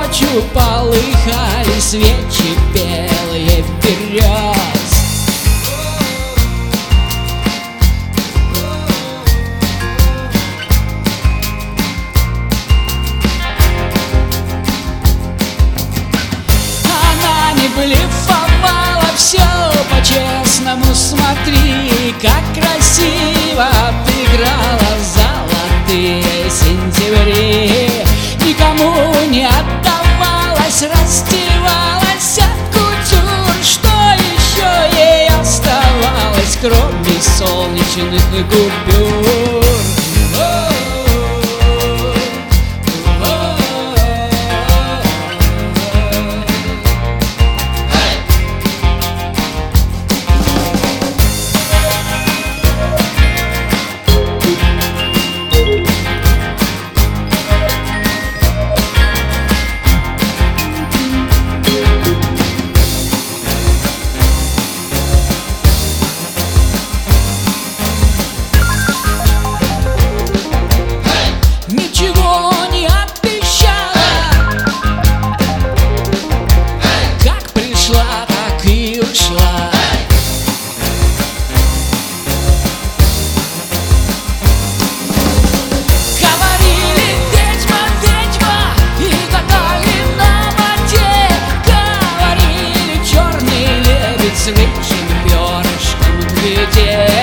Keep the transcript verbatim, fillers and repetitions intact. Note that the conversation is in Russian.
ночью полыхали свечи белые берез. Она не блефовала, все по-честному, смотри, как красиво отыграла золотые сентябри. Никому не отдавалась, раздевалась от кутюр. Что еще ей оставалось, кроме солнечных купюр? Ничего не обещала, как пришла, так и ушла. Говорили: ведьма, ведьма, и гадали на воде. Говорили: черный лебедь с рыжим перышком в беде.